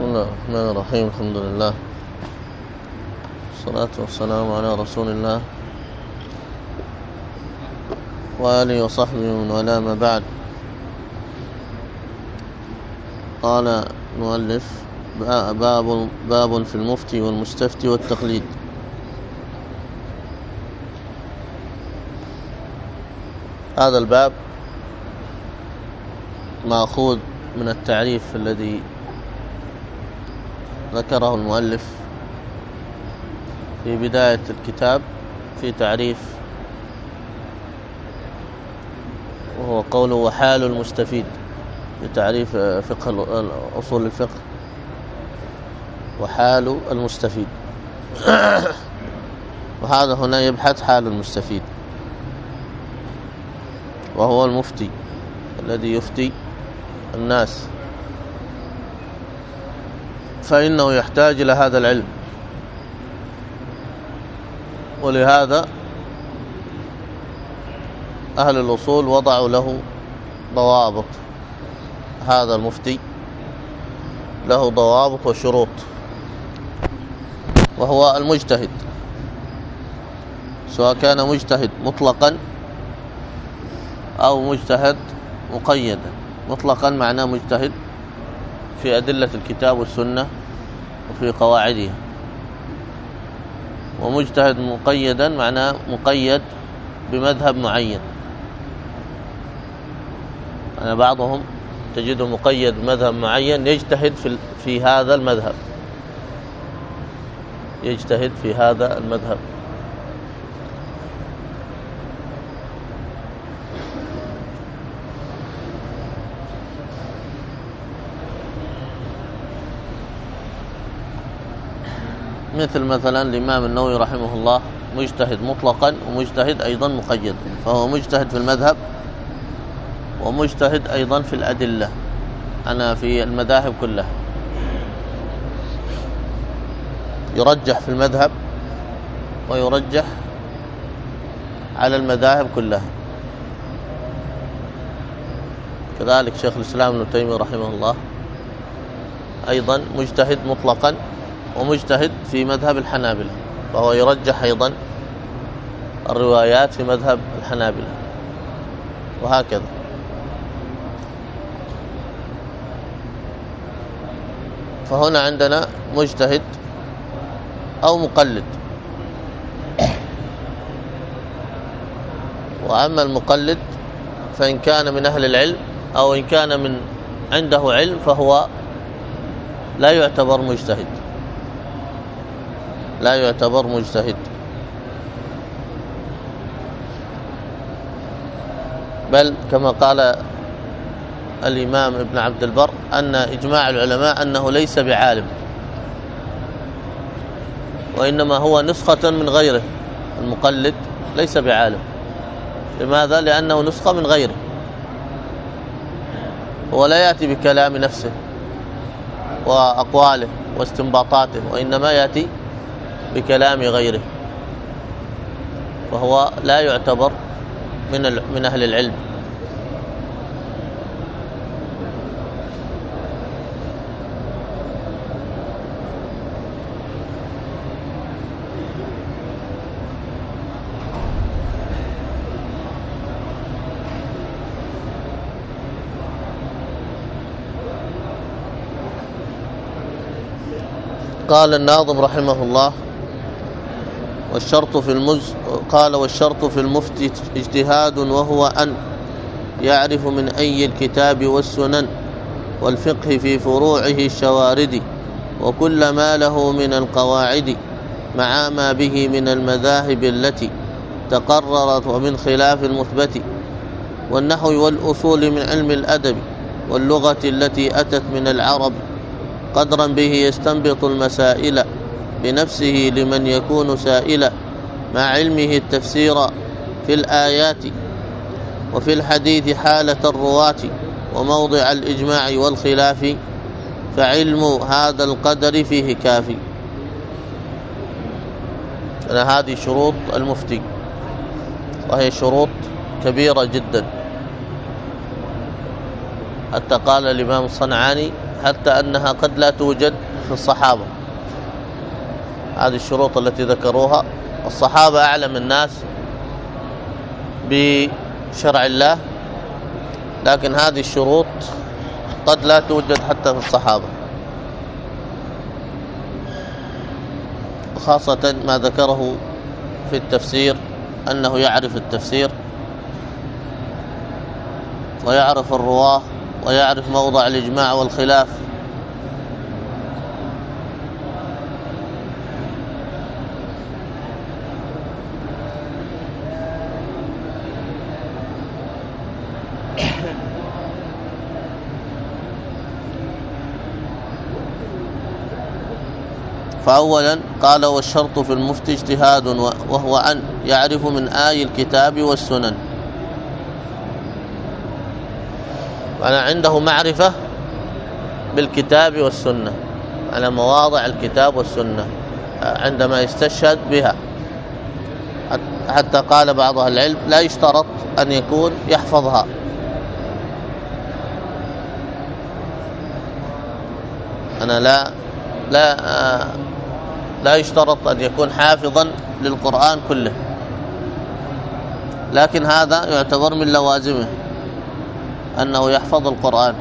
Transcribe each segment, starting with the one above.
بسم الله الرحمن الرحيم. الحمد لله والصلاة والسلام على رسول الله وآله وصحبه ومن والاه، ما بعد. قال المؤلف: باب في المفتي والمستفتي والتقليد. هذا الباب مأخوذ من التعريف الذي ذكره المؤلف في بداية الكتاب في تعريف، وهو قوله: وحال المستفيد، بتعريف فقه أصول الفقه، وحال المستفيد. وهذا هنا يبحث حال المستفيد، وهو المفتي الذي يفتي الناس، فإنه يحتاج إلى هذا العلم. ولهذا أهل الأصول وضعوا له ضوابط. هذا المفتي له ضوابط وشروط، وهو المجتهد، سواء كان مجتهد مطلقا أو مجتهد مقيدا. مطلقا معناه مجتهد في أدلة الكتاب والسنة وفي قواعدها، ومجتهد مقيدا معناه مقيد بمذهب معين. أنا بعضهم تجده مقيد بمذهب معين، يجتهد في هذا المذهب، يجتهد في هذا المذهب. مثلا الإمام النووي رحمه الله مجتهد مطلقا ومجتهد أيضا مقيد، فهو مجتهد في المذهب ومجتهد أيضا في الأدلة، أنا في المذاهب كلها، يرجح في المذهب ويرجح على المذاهب كلها. كذلك شيخ الإسلام ابن تيمية رحمه الله أيضا مجتهد مطلقا ومجتهد في مذهب الحنابلة، فهو يرجح أيضا الروايات في مذهب الحنابلة، وهكذا. فهنا عندنا مجتهد أو مقلد. وأما المقلد فإن كان من أهل العلم أو إن كان من عنده علم فهو لا يعتبر مجتهد، لا يعتبر مجتهد، بل كما قال الإمام ابن عبد البر أن إجماع العلماء أنه ليس بعالم، وإنما هو نسخة من غيره. المقلد ليس بعالم. لماذا؟ لأنه نسخة من غيره، هو لا يأتي بكلام نفسه وأقواله واستنباطاته، وإنما يأتي بكلام غيره، وهو لا يعتبر من أهل العلم. قال الناظم رحمه الله: والشرط في المفتي اجتهاد، وهو أن يعرف من أي الكتاب والسنن والفقه في فروعه الشوارد، وكل ما له من القواعد، مع ما به من المذاهب التي تقررت ومن خلاف المثبت، والنحو والأصول من علم الأدب، واللغة التي أتت من العرب، قدرا به يستنبط المسائل بنفسه لمن يكون سائلا، مع علمه التفسير في الآيات وفي الحديث حالة الرواة، وموضع الإجماع والخلاف، فعلم هذا القدر فيه كافي. هذه شروط المفتي، وهي شروط كبيرة جدا، حتى قال الإمام الصنعاني: حتى أنها قد لا توجد في الصحابة. هذه الشروط التي ذكروها، الصحابة أعلم الناس بشرع الله، لكن هذه الشروط قد لا توجد حتى في الصحابة، خاصة ما ذكره في التفسير أنه يعرف التفسير ويعرف الرواه ويعرف موضع الإجماع والخلاف. فأولا قال: والشرط في المفتي اجتهاد، وهو أن يعرف من آي الكتاب والسنن. أنا عنده معرفة بالكتاب والسنة، على مواضع الكتاب والسنة عندما يستشهد بها. حتى قال بعض أهل العلم: لا يشترط أن يكون يحفظها، أنا لا يشترط أن يكون حافظا للقرآن كله، لكن هذا يعتبر من لوازمه أنه يحفظ القرآن.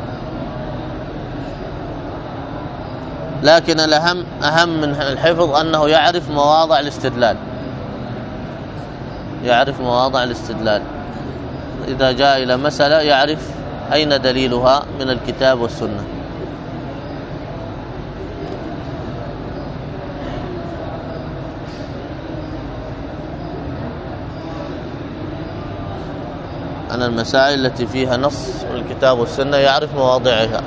لكن أهم من الحفظ أنه يعرف مواضع الاستدلال، يعرف مواضع الاستدلال. إذا جاء إلى مسألة يعرف أين دليلها من الكتاب والسنة. أن المسائل التي فيها نص من الكتاب والسنة يعرف مواضعها،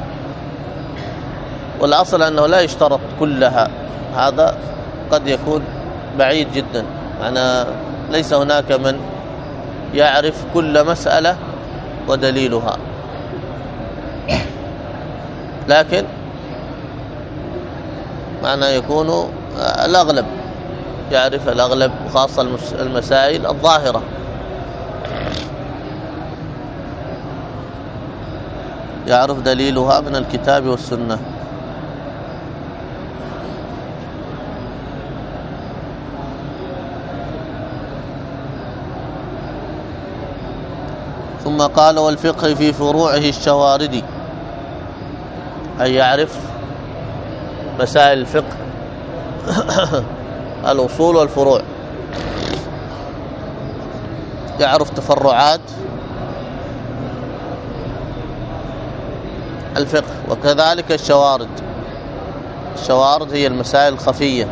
والأصل أنه لا يشترط كلها، هذا قد يكون بعيد جدا. أنا ليس هناك من يعرف كل مسألة ودليلها، لكن معنى يكون الأغلب يعرف الأغلب، خاصة المسائل الظاهرة يعرف دليلها من الكتاب والسنة. ثم قال: والفقه في فروعه الشواردي، أي يعرف مسائل الفقه الأصول والفروع، يعرف تفرعات الفقه. وكذلك الشوارد، الشوارد هي المسائل الخفية،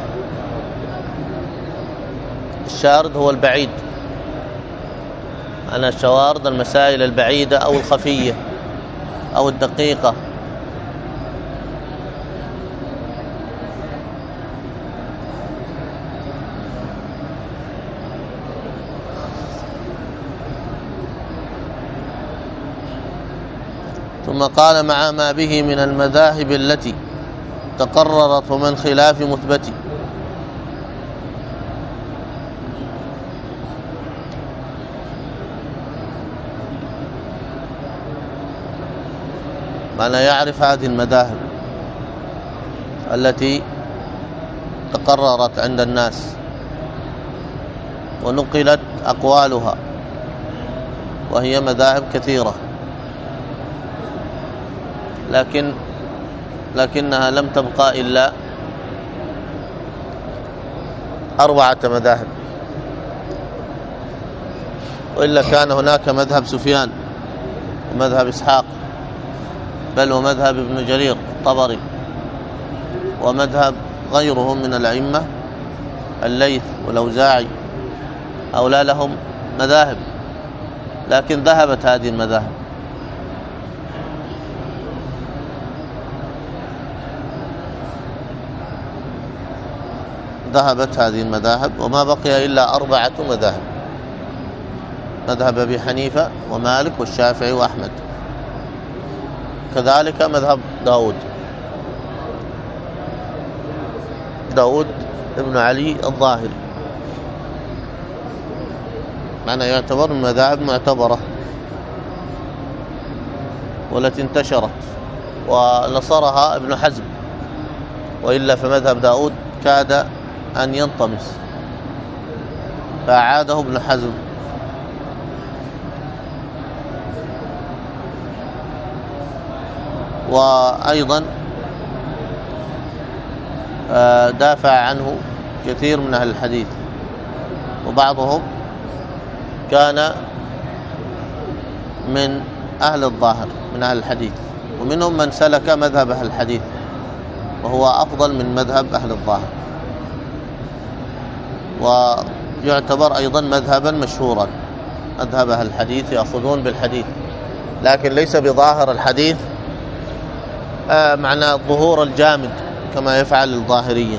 الشارد هو البعيد، أنا الشوارد المسائل البعيدة أو الخفية أو الدقيقة. ثم قال: مع ما به من المذاهب التي تقررت ومن خلاف مثبت. معنى يعرف هذه المذاهب التي تقررت عند الناس ونقلت أقوالها، وهي مذاهب كثيرة، لكنها لم تبقى إلا 4 مذاهب، وإلا كان هناك مذهب سفيان ومذهب إسحاق، بل ومذهب ابن جرير الطبري، ومذهب غيرهم من الأئمة، الليث والأوزاعي، أولى لهم مذاهب، لكن ذهبت هذه المذاهب. ذهبت هذه المذاهب وما بقي إلا 4 مذاهب: مذهب أبي حنيفة ومالك والشافعي وأحمد، كذلك مذهب داود ابن علي الظاهري. معنى يعتبر من مذاهب معتبرة والتي انتشرت ونصرها ابن حزم، وإلا فمذهب داود كاد أن ينطمس، فأعاده ابن حزم. وأيضا دافع عنه كثير من أهل الحديث، وبعضهم كان من أهل الظاهر من أهل الحديث، ومنهم من سلك مذهب أهل الحديث وهو أفضل من مذهب أهل الظاهر، ويعتبر أيضا مذهبا مشهورا. مذهب أهل الحديث يأخذون بالحديث، لكن ليس بظاهر الحديث معنى الظهور الجامد كما يفعل الظاهرية،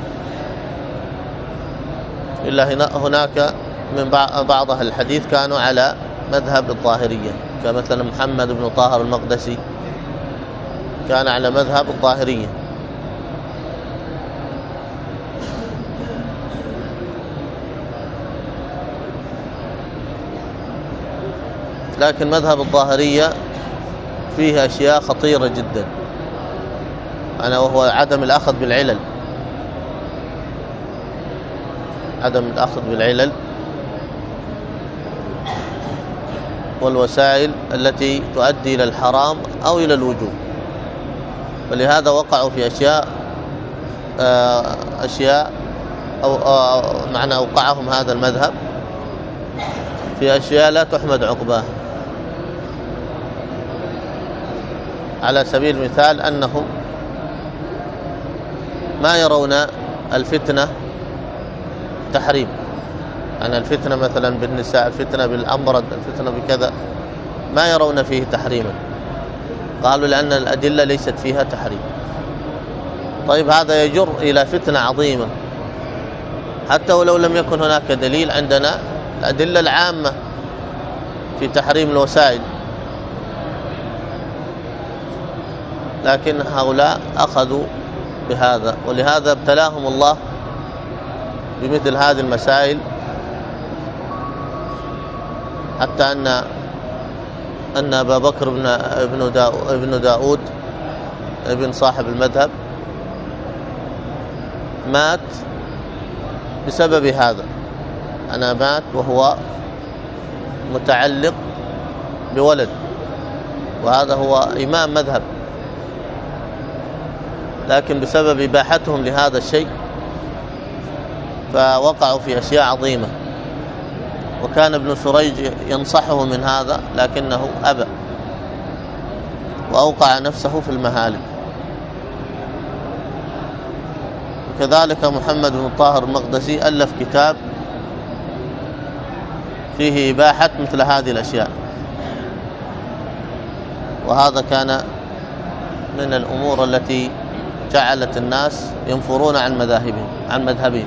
إلا هناك من بعض أهل الحديث كانوا على مذهب الظاهرية، كمثلا محمد بن طاهر المقدسي كان على مذهب الظاهرية. لكن مذهب الظاهرية فيه أشياء خطيرة جدا، وهو عدم الأخذ بالعلل، عدم الأخذ بالعلل والوسائل التي تؤدي إلى الحرام أو إلى الوجوب. ولهذا وقعوا في أشياء أو معنى أوقعهم هذا المذهب في أشياء لا تحمد عقباها. على سبيل المثال أنهم ما يرون الفتنة تحريم، يعني الفتنة مثلا بالنساء، الفتنة بالأمرض، الفتنة بكذا، ما يرون فيه تحريما، قالوا لأن الأدلة ليست فيها تحريم. طيب هذا يجر إلى فتنة عظيمة، حتى ولو لم يكن هناك دليل. عندنا الأدلة العامة في تحريم الوسائل، لكن هؤلاء أخذوا بهذا، ولهذا ابتلاهم الله بمثل هذه المسائل، حتى أن أبا بكر ابن داود ابن صاحب المذهب مات بسبب هذا. مات وهو متعلق بولد، وهذا هو إمام مذهب، لكن بسبب إباحتهم لهذا الشيء فوقعوا في أشياء عظيمة. وكان ابن سريج ينصحه من هذا، لكنه أبى وأوقع نفسه في المهالك. وكذلك محمد بن طاهر المقدسي ألف كتاب فيه إباحة مثل هذه الأشياء، وهذا كان من الأمور التي جعلت الناس ينفرون عن مذهبهم.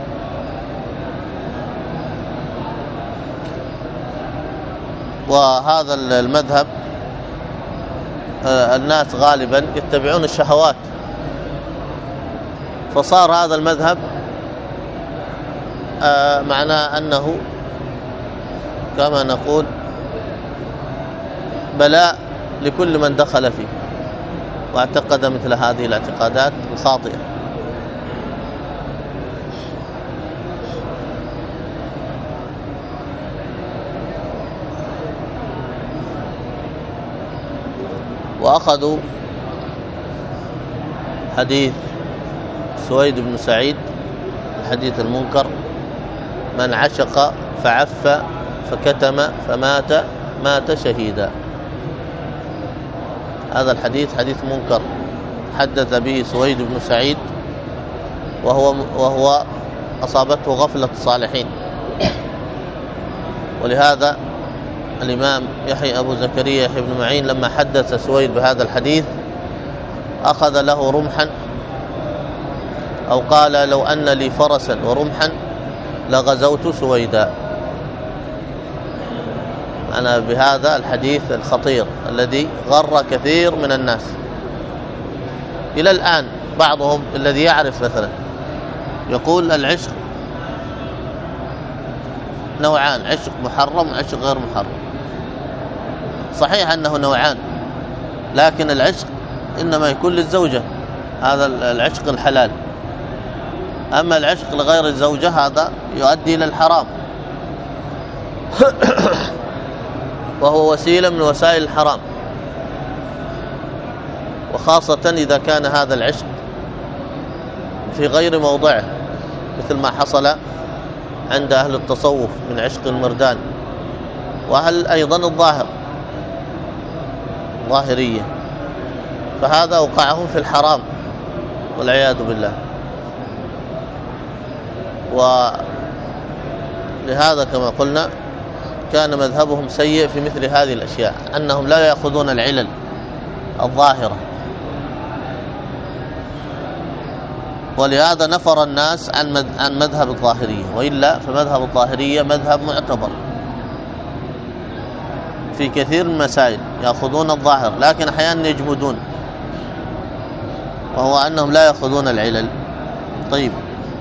وهذا المذهب الناس غالبا يتبعون الشهوات، فصار هذا المذهب معناه أنه كما نقول بلاء لكل من دخل فيه واعتقد مثل هذه الاعتقادات الخاطئة. وأخذوا حديث سويد بن سعيد، الحديث المنكر: من عشق فعف فكتم مات شهيدا. هذا الحديث حديث منكر حدث به سويد بن سعيد وهو أصابته غفلة الصالحين. ولهذا الإمام أبو زكريا يحيى بن معين لما حدث سويد بهذا الحديث أخذ له رمحا، أو قال: لو أن لي فرسا ورمحا لغزوت سويدا. أنا بهذا الحديث الخطير الذي غر كثير من الناس إلى الآن. بعضهم الذي يعرف مثلا يقول العشق نوعان: عشق محرم وعشق غير محرم. صحيح أنه نوعان، لكن العشق إنما يكون للزوجة، هذا العشق الحلال. أما العشق لغير الزوجة هذا يؤدي إلى الحرام وهو وسيلة من وسائل الحرام، وخاصة إذا كان هذا العشق في غير موضعه، مثل ما حصل عند أهل التصوف من عشق المردان، وأهل أيضا الظاهرية، فهذا أوقعهم في الحرام والعياذ بالله. ولهذا كما قلنا كان مذهبهم سيء في مثل هذه الأشياء، أنهم لا يأخذون العلل الظاهرة، ولهذا نفر الناس عن مذهب الظاهرية، وإلا فمذهب الظاهرية مذهب معتبر في كثير من المسائل، يأخذون الظاهر، لكن أحيانا يجمدون، وهو أنهم لا يأخذون العلل. طيب،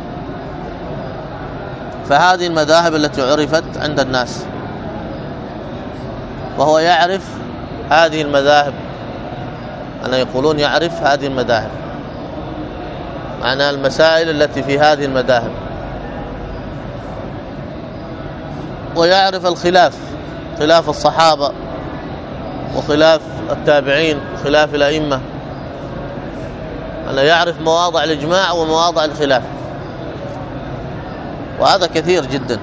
فهذه المذاهب التي عرفت عند الناس، وهو يعرف هذه المذاهب، أنا يقولون يعرف هذه المذاهب، معنى المسائل التي في هذه المذاهب، ويعرف الخلاف، خلاف الصحابة وخلاف التابعين وخلاف الأئمة، أنا يعرف مواضع الإجماع ومواضع الخلاف، وهذا كثير جدا.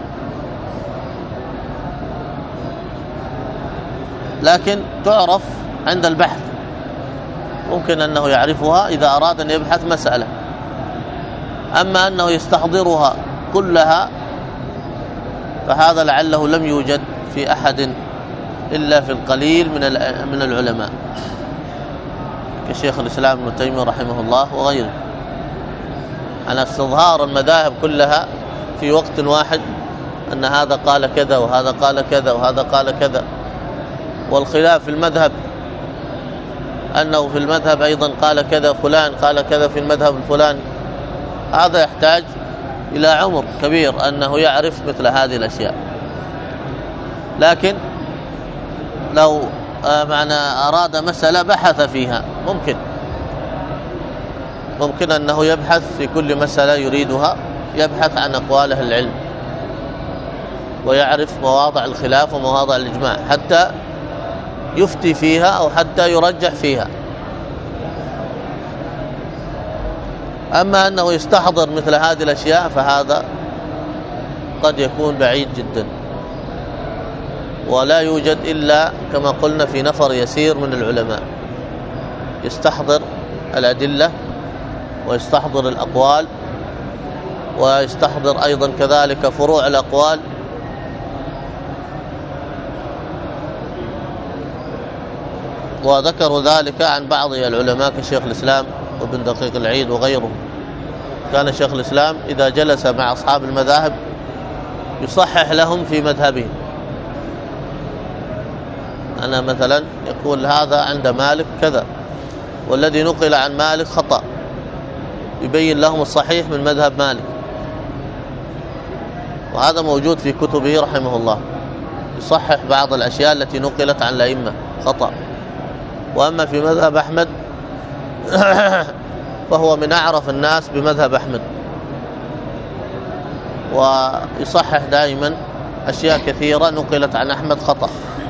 لكن تعرف عند البحث، ممكن أنه يعرفها إذا أراد أن يبحث مسألة، أما أنه يستحضرها كلها فهذا لعله لم يوجد في أحد إلا في القليل من العلماء كشيخ الإسلام ابن تيمية رحمه الله وغيره، على استظهار المذاهب كلها في وقت واحد، أن هذا قال كذا وهذا قال كذا وهذا قال كذا، والخلاف في المذهب أنه في المذهب أيضا قال كذا فلان، قال كذا في المذهب الفلاني، هذا يحتاج إلى عمر كبير أنه يعرف مثل هذه الأشياء. لكن لو أراد مسألة بحث فيها، ممكن أنه يبحث في كل مسألة يريدها، يبحث عن أقوال أهل العلم ويعرف مواضع الخلاف ومواضع الإجماع حتى يفتي فيها أو حتى يرجح فيها. أما أنه يستحضر مثل هذه الأشياء فهذا قد يكون بعيد جدا، ولا يوجد إلا كما قلنا في نفر يسير من العلماء يستحضر الأدلة ويستحضر الأقوال ويستحضر أيضا كذلك فروع الأقوال، وذكروا ذلك عن بعض العلماء كشيخ الإسلام وابن دقيق العيد وغيره. كان شيخ الإسلام إذا جلس مع أصحاب المذاهب يصحح لهم في مذهبهم، أنا مثلا يقول هذا عند مالك كذا والذي نقل عن مالك خطأ، يبين لهم الصحيح من مذهب مالك، وهذا موجود في كتبه رحمه الله، يصحح بعض الأشياء التي نقلت عن الأئمة خطأ. وأما في مذهب أحمد فهو من أعرف الناس بمذهب أحمد، ويصحح دائما أشياء كثيرة نقلت عن أحمد خطأ.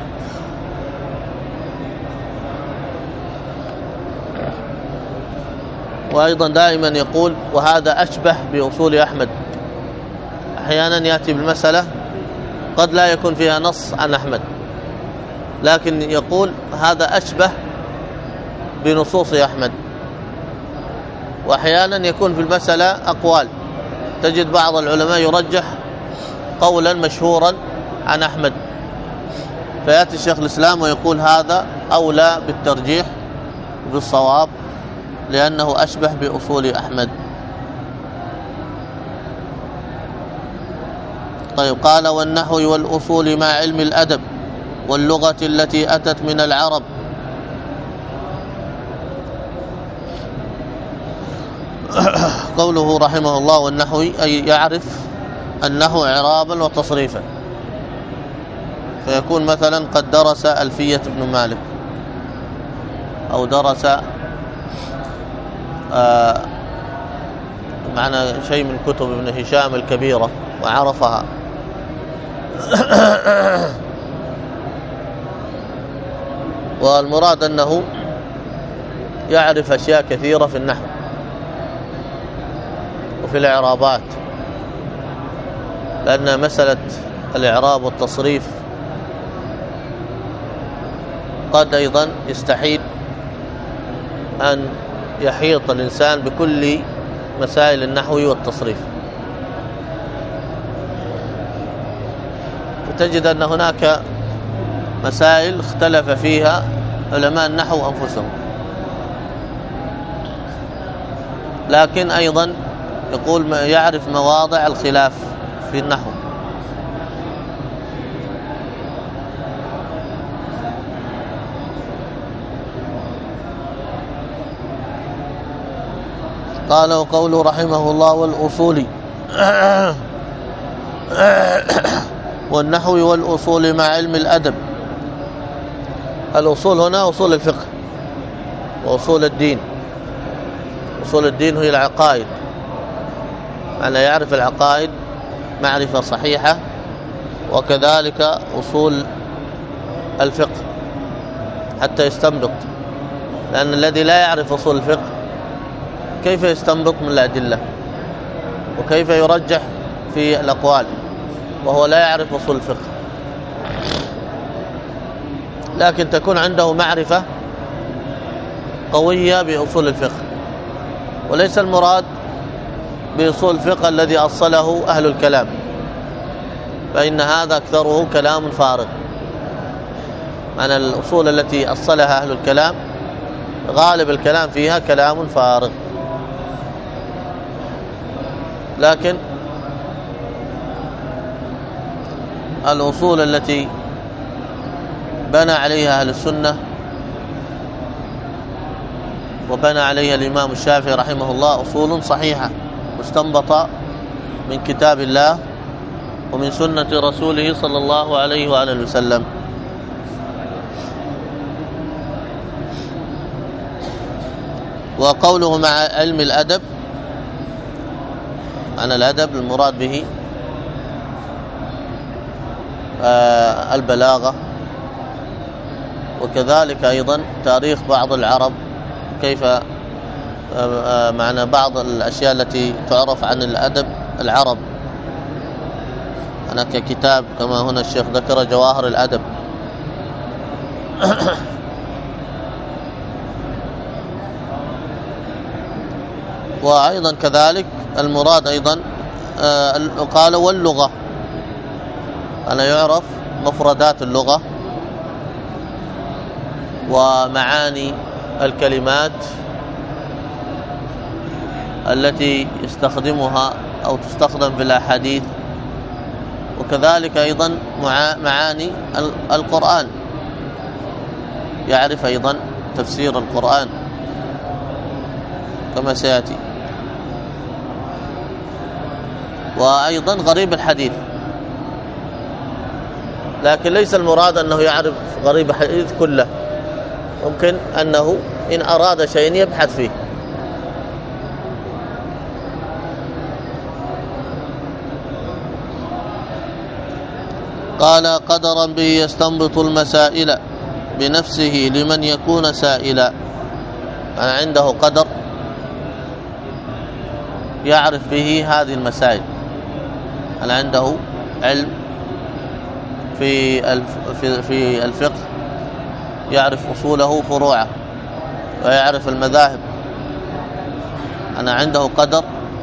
وأيضا دائما يقول وهذا أشبه بأصول أحمد، أحيانا يأتي بالمسألة قد لا يكون فيها نص عن أحمد، لكن يقول هذا أشبه بنصوص أحمد. وأحيانا يكون في المسألة أقوال، تجد بعض العلماء يرجح قولا مشهورا عن أحمد، فيأتي الشيخ الإسلام ويقول هذا أولى بالترجيح بالصواب لأنه أشبه بأصول أحمد. طيب، قال والنحو والأصول مع علم الأدب واللغة التي أتت من العرب. قوله رحمه الله والنحو أي يعرف النحو إعرابا وتصريفا، فيكون مثلا قد درس ألفية ابن مالك أو درس معنى شيء من كتب ابن هشام الكبيرة وعرفها. والمراد أنه يعرف أشياء كثيرة في النحو وفي الإعرابات، لأن مسألة الإعراب والتصريف قد أيضا يستحيل أن يحيط الإنسان بكل مسائل النحو والتصريف، وتجد أن هناك مسائل اختلف فيها علماء النحو أنفسهم، لكن أيضا يقول يعرف مواضع الخلاف في النحو. قال وقوله رحمه الله والأصول والنحو والأصول مع علم الأدب. الأصول هنا أصول الفقه وأصول الدين. أصول الدين هي العقائد، أنا يعرف العقائد معرفة صحيحة، وكذلك أصول الفقه حتى يستنبط، لأن الذي لا يعرف أصول الفقه كيف يستنبط من الأدلة وكيف يرجح في الأقوال وهو لا يعرف أصول الفقه. لكن تكون عنده معرفة قوية بأصول الفقه، وليس المراد بأصول الفقه الذي أصله أهل الكلام، فإن هذا أكثره كلام فارغ. معنى الأصول التي أصلها أهل الكلام غالب الكلام فيها كلام فارغ، لكن الأصول التي بنى عليها أهل السنة وبنى عليها الإمام الشافعي رحمه الله أصول صحيحة مستنبطة من كتاب الله ومن سنة رسوله صلى الله عليه وآله وسلم. وقوله مع علم الأدب، عن الأدب المراد به البلاغة، وكذلك أيضا تاريخ بعض العرب، كيف معنى بعض الأشياء التي تعرف عن الأدب العرب. هناك كتاب كما هنا الشيخ ذكر جواهر الأدب. وأيضا كذلك المراد أيضا قال واللغة، أنا يعرف مفردات اللغة ومعاني الكلمات التي يستخدمها أو تستخدم في الأحاديث، وكذلك أيضا معاني القرآن، يعرف أيضا تفسير القرآن كما سيأتي، وأيضا غريب الحديث. لكن ليس المراد أنه يعرف غريب الحديث كله، ممكن أنه إن أراد شيء يبحث فيه. قال قدرا به يستنبط المسائل بنفسه لمن يكون سائلا، أنا عنده قدر يعرف به هذه المسائل، أنا عنده علم في الفقه يعرف أصوله فروعه ويعرف المذاهب، أنا عنده قدر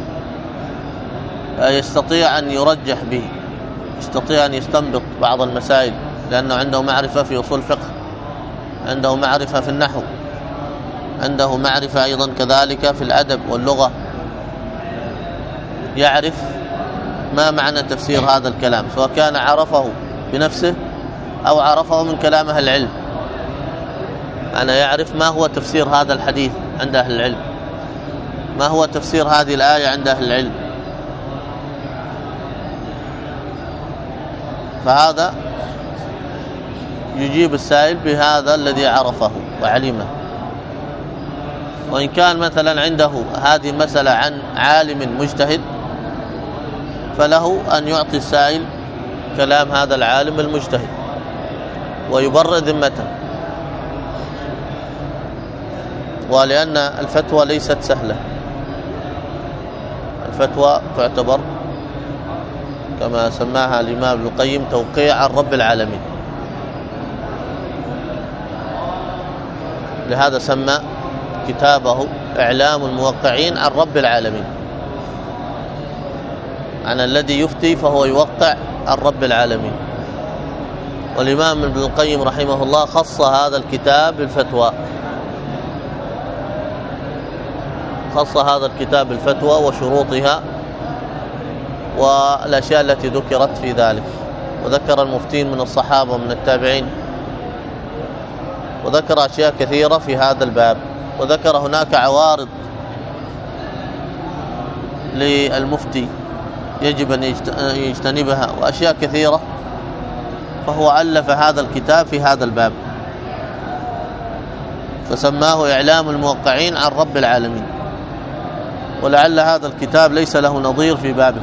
يستطيع أن يرجح به، يستطيع أن يستنبط بعض المسائل، لأنه عنده معرفة في أصول الفقه، عنده معرفة في النحو، عنده معرفة أيضا كذلك في الأدب واللغة، يعرف ما معنى تفسير هذا الكلام، سواء كان عرفه بنفسه أو عرفه من كلام أهل العلم. أنا يعرف ما هو تفسير هذا الحديث عند أهل العلم، ما هو تفسير هذه الآية عند أهل العلم، فهذا يجيب السائل بهذا الذي عرفه وعلمه. وإن كان مثلا عنده هذه المسألة عن عالم مجتهد فله أن يعطي السائل كلام هذا العالم المجتهد ويبرئ ذمته، ولأن الفتوى ليست سهلة، الفتوى تعتبر كما سماها الإمام ابن القيم توقيع عن رب العالمين، لهذا سمى كتابه إعلام الموقعين عن رب العالمين، عن الذي يفتي فهو يوقع عن رب العالمين. والإمام ابن القيم رحمه الله خص هذا الكتاب بالفتوى، خص هذا الكتاب بالفتوى وشروطها والأشياء التي ذكرت في ذلك، وذكر المفتين من الصحابة ومن التابعين، وذكر أشياء كثيرة في هذا الباب، وذكر هناك عوارض للمفتي يجب أن يجتنبها وأشياء كثيرة، فهو ألف هذا الكتاب في هذا الباب فسماه إعلام الموقعين عن رب العالمين. ولعل هذا الكتاب ليس له نظير في بابه،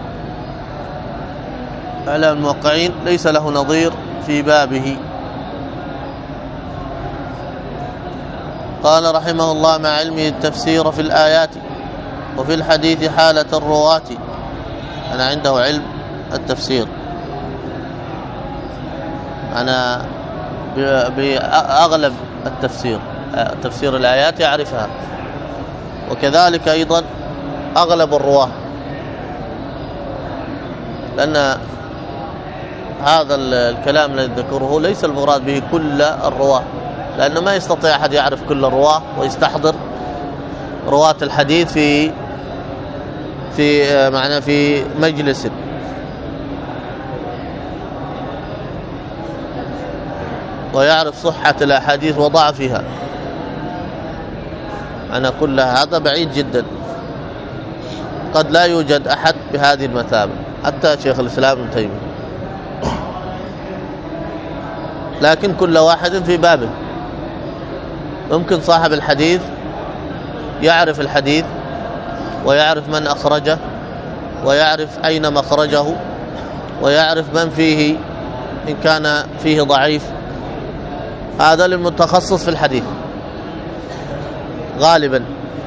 إعلام الموقعين ليس له نظير في بابه. قال رحمه الله: مع علمه التفسير في الآيات وفي الحديث حالة الرواة. أنا عنده علم التفسير، أنا بأغلب التفسير، تفسير الآيات يعرفها، وكذلك أيضا أغلب الرواة، لأن هذا الكلام الذي ذكره ليس المراد به كل الرواة، لأنه ما يستطيع أحد يعرف كل الرواة ويستحضر رواة الحديث في مجلس. ويعرف صحة الأحاديث وضعفها، أنا كل هذا بعيد جدا، قد لا يوجد أحد بهذه المثابة حتى شيخ الإسلام ابن تيمية، لكن كل واحد في بابه. ممكن صاحب الحديث يعرف الحديث ويعرف من أخرجه ويعرف أين مخرجه ويعرف من فيه إن كان فيه ضعيف، هذا للمتخصص في الحديث غالبا.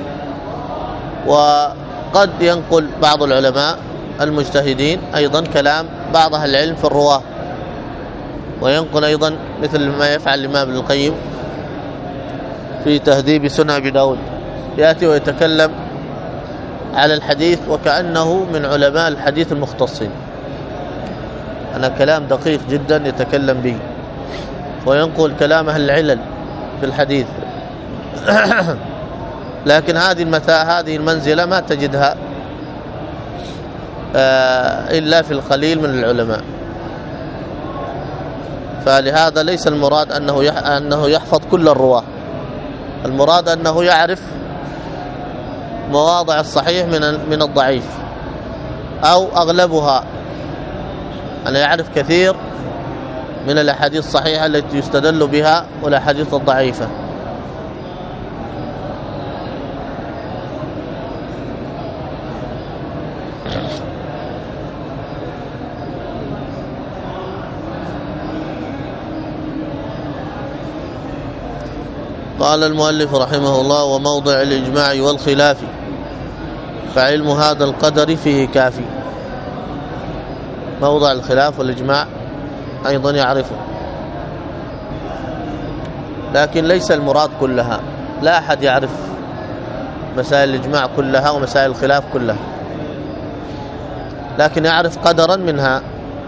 وقد ينقل بعض العلماء المجتهدين أيضا كلام بعض أهل العلم في الرواة، وينقل أيضا مثل ما يفعل الإمام ابن القيم في تهذيب سنن أبي داود، يأتي ويتكلم على الحديث وكأنه من علماء الحديث المختصين، أنا كلام دقيق جدا يتكلم به، وينقل كلام أهل العلل في الحديث لكن هذه المنزلة ما تجدها إلا في القليل من العلماء. فلهذا ليس المراد أنه يحفظ كل الرواة، المراد أنه يعرف مواضع الصحيح من الضعيف أو أغلبها، أنا يعرف كثير من الأحاديث الصحيحة التي يستدل بها والأحاديث الضعيفة. قال المؤلف رحمه الله: وموضع الإجماع والخلاف فعلم هذا القدر فيه كافي. موضع الخلاف والإجماع أيضا يعرفه، لكن ليس المراد كلها، لا أحد يعرف مسائل الإجماع كلها ومسائل الخلاف كلها، لكن يعرف قدرا منها.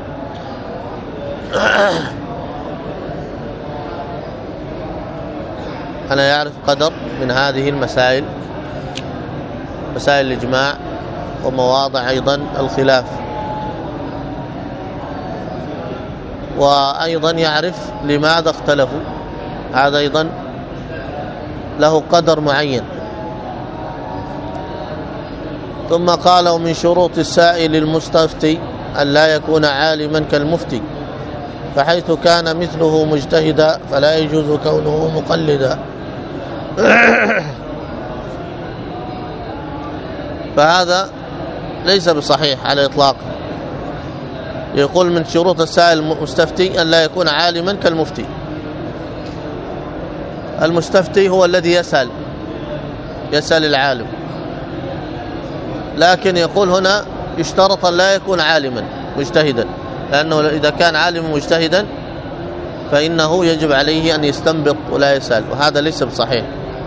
أنا يعرف قدر من هذه المسائل، مسائل الإجماع ومواضع أيضا الخلاف، وأيضا يعرف لماذا اختلفوا، هذا أيضا له قدر معين. ثم قال: ومن شروط السائل المستفتي أن لا يكون عالما كالمفتي، فحيث كان مثله مجتهدا فلا يجوز كونه مقلدا. فهذا ليس بصحيح على الإطلاق. يقول من شروط السائل المستفتي أن لا يكون عالما كالمفتي. المستفتي هو الذي يسأل العالم، لكن يقول هنا يشترط أن لا يكون عالما مجتهدا، لأنه إذا كان عالما مجتهدا فإنه يجب عليه أن يستنبط ولا يسأل، وهذا ليس بصحيح.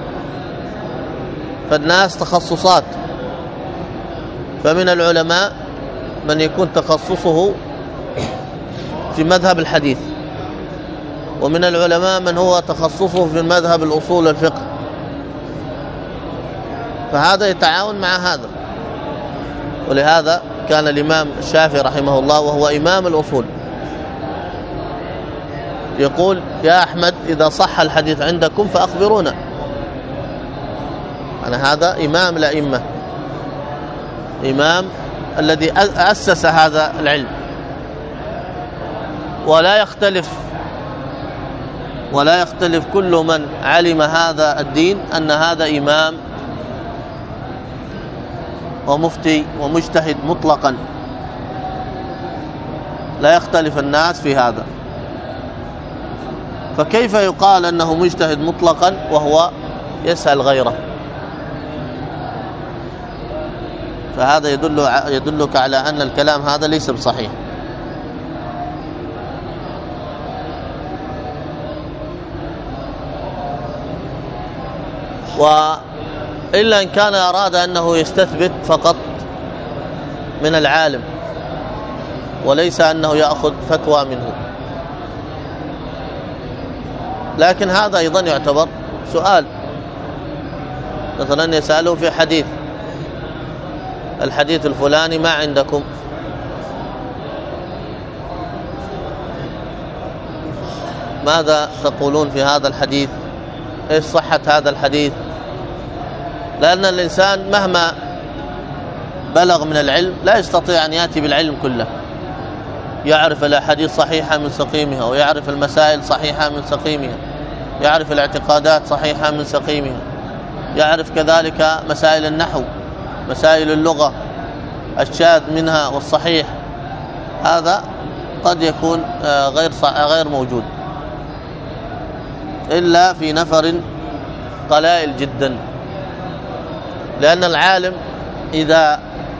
فالناس تخصصات، فمن العلماء من يكون تخصصه في مذهب الحديث، ومن العلماء من هو تخصصه في مذهب الأصول والفقه، فهذا يتعاون مع هذا. ولهذا كان الإمام الشافعي رحمه الله وهو إمام الأصول يقول: يا أحمد إذا صح الحديث عندكم فأخبرونا. أنا هذا إمام الأئمة، إمام الذي أسس هذا العلم، ولا يختلف كل من علم هذا الدين أن هذا إمام ومفتي ومجتهد مطلقا، لا يختلف الناس في هذا. فكيف يقال أنه مجتهد مطلقا وهو يسأل غيره؟ فهذا يدلك على أن الكلام هذا ليس بصحيح. وإلا إن كان أراد أنه يستثبت فقط من العالم وليس أنه يأخذ فتوى منه، لكن هذا أيضا يعتبر سؤال. مثلا يسأله في حديث: الحديث الفلاني ما عندكم؟ ماذا تقولون في هذا الحديث؟ ايش صحة هذا الحديث؟ لأن الإنسان مهما بلغ من العلم لا يستطيع أن يأتي بالعلم كله، يعرف الأحاديث صحيحة من سقيمها، ويعرف المسائل صحيحة من سقيمها، يعرف الاعتقادات صحيحة من سقيمها، يعرف كذلك مسائل النحو، مسائل اللغة، الشاذ منها والصحيح. هذا قد يكون غير موجود إلا في نفر قلائل جدا. لأن العالم إذا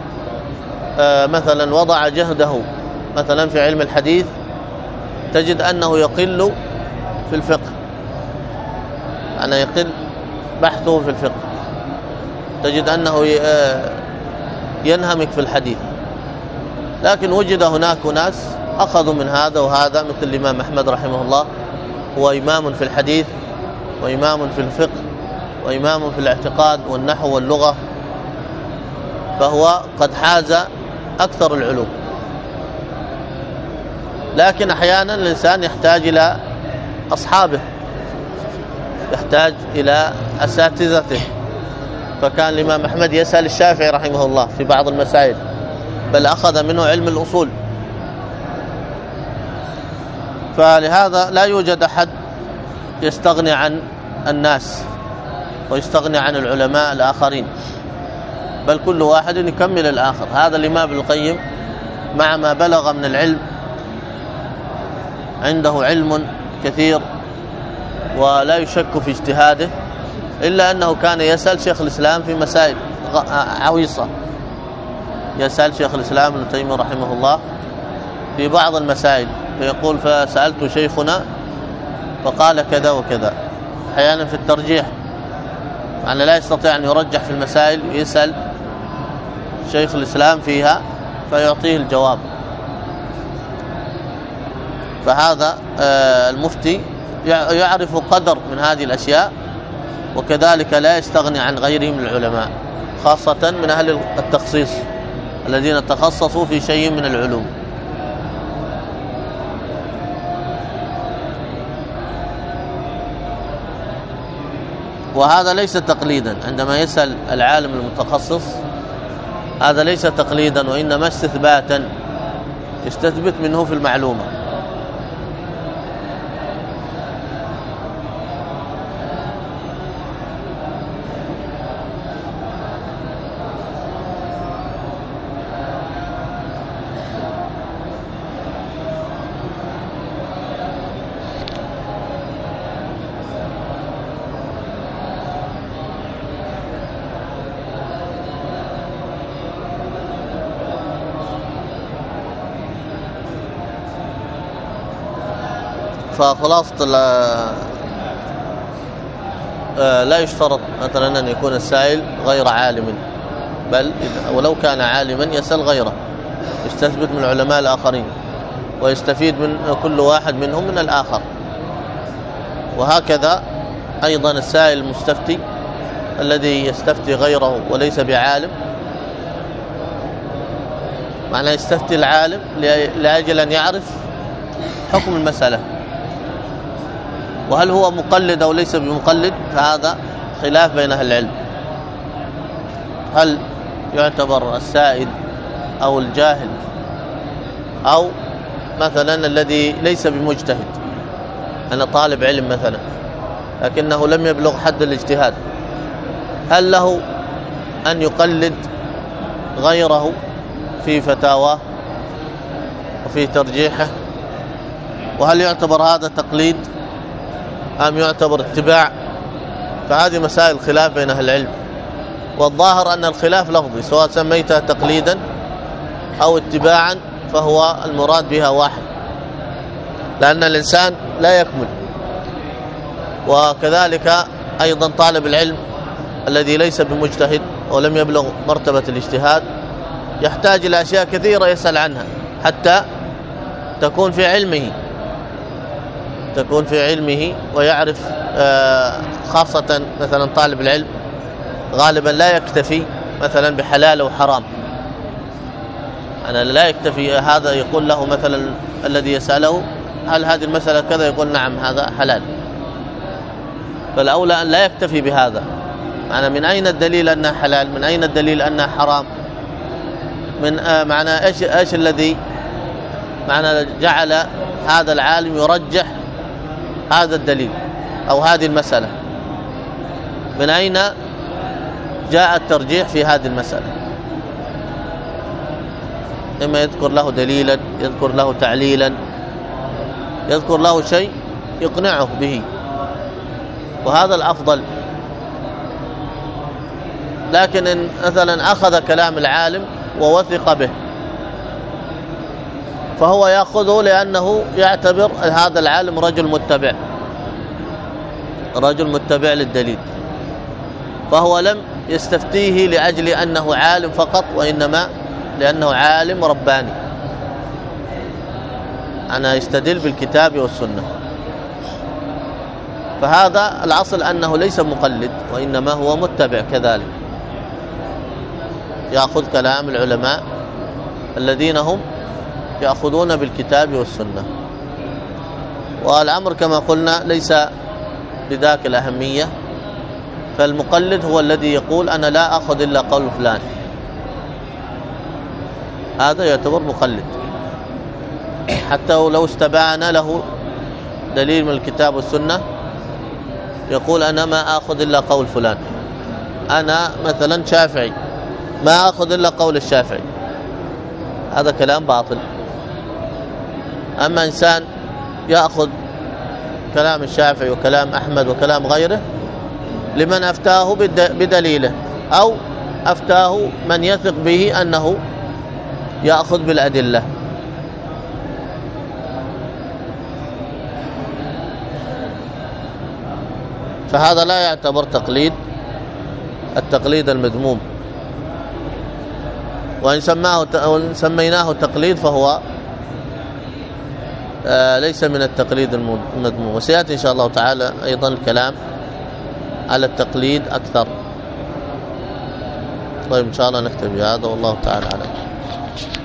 مثلا وضع جهده مثلا في علم الحديث تجد أنه يقل في الفقه، يعني يقل بحثه في الفقه، تجد أنه ينهمك في الحديث. لكن وجد هناك ناس أخذوا من هذا وهذا، مثل الإمام أحمد رحمه الله، هو إمام في الحديث وإمام في الفقه وإمام في الاعتقاد والنحو واللغة، فهو قد حاز أكثر العلوم. لكن أحيانا الإنسان يحتاج إلى أصحابه، يحتاج إلى أساتذته. فكان الإمام أحمد يسأل الشافعي رحمه الله في بعض المسائل، بل أخذ منه علم الأصول. فلهذا لا يوجد أحد يستغني عن الناس ويستغني عن العلماء الآخرين، بل كل واحد يكمل الآخر. هذا الإمام ابن القيم مع ما بلغ من العلم عنده علم كثير ولا يشك في اجتهاده، إلا أنه كان يسأل شيخ الإسلام في مسائل عويصة، يسأل شيخ الإسلام ابن تيمية رحمه الله في بعض المسائل، فيقول: فسألت شيخنا فقال كذا وكذا. أحيانا في الترجيح، يعني لا يستطيع أن يرجح في المسائل، يسأل شيخ الإسلام فيها فيعطيه الجواب. فهذا المفتي يعرف قدر من هذه الأشياء، وكذلك لا يستغني عن غيره من العلماء، خاصة من أهل التخصيص الذين تخصصوا في شيء من العلوم. وهذا ليس تقليدا، عندما يسأل العالم المتخصص هذا ليس تقليدا، وإنما استثباتا، يستثبت منه في المعلومة. فخلاصة لا يشترط مثلا أن يكون السائل غير عالم، بل ولو كان عالما يسأل غيره، يستثبت من العلماء الآخرين ويستفيد من كل واحد منهم من الآخر. وهكذا أيضا السائل المستفتي الذي يستفتي غيره وليس بعالم، معناه يستفتي العالم لأجل أن يعرف حكم المسألة، وهل هو مقلد أو ليس بمقلد، فهذا خلاف بين أهل العلم. هل يعتبر السائل أو الجاهل أو مثلا الذي ليس بمجتهد، أنا طالب علم مثلا لكنه لم يبلغ حد الاجتهاد، هل له أن يقلد غيره في فتاواه وفي ترجيحه؟ وهل يعتبر هذا تقليد أم يعتبر اتباع؟ فهذه مسائل خلاف بين أهل العلم، والظاهر أن الخلاف لفظي، سواء سميتها تقليدا أو اتباعا فهو المراد بها واحد، لأن الإنسان لا يكمل. وكذلك أيضا طالب العلم الذي ليس بمجتهد ولم يبلغ مرتبة الاجتهاد يحتاج إلى أشياء كثيرة يسأل عنها حتى تكون في علمه ويعرف. خاصة مثلا طالب العلم غالبا لا يكتفي مثلا بحلال وحرام، أنا لا يكتفي هذا يقول له مثلا الذي يسأله هل هذه المسألة كذا، يقول نعم هذا حلال، فالأولى أن لا يكتفي بهذا. معنى من أين الدليل أنها حلال، من أين الدليل أنها حرام، من معنى إيش الذي معنى جعل هذا العالم يرجح هذا الدليل أو هذه المسألة، من أين جاء الترجيح في هذه المسألة. إما يذكر له دليلا، يذكر له تعليلا، يذكر له شيء يقنعه به، وهذا الأفضل. لكن إن مثلا أخذ كلام العالم ووثق به فهو يأخذه لأنه يعتبر هذا العالم رجل متبع للدليل، فهو لم يستفتيه لأجل أنه عالم فقط، وإنما لأنه عالم رباني، أنا يستدل بالكتاب والسنة. فهذا الأصل أنه ليس مقلد وإنما هو متبع كذلك، يأخذ كلام العلماء الذين هم يأخذون بالكتاب والسنة. والأمر كما قلنا ليس بذاك الأهمية، فالمقلد هو الذي يقول أنا لا أخذ إلا قول فلان، هذا يعتبر مقلد، حتى لو استبان له دليل من الكتاب والسنة يقول أنا ما أخذ إلا قول فلان، أنا مثلا شافعي ما أخذ إلا قول الشافعي، هذا كلام باطل. أما إنسان يأخذ كلام الشافعي وكلام أحمد وكلام غيره لمن أفتاه بدليله، أو أفتاه من يثق به أنه يأخذ بالأدلة، فهذا لا يعتبر التقليد المذموم. وإن سميناه تقليد فهو ليس من التقليد المذموم. وسيأتي إن شاء الله تعالى أيضا الكلام على التقليد أكثر. طيب إن شاء الله نكتفي بهذا، والله تعالى أعلم.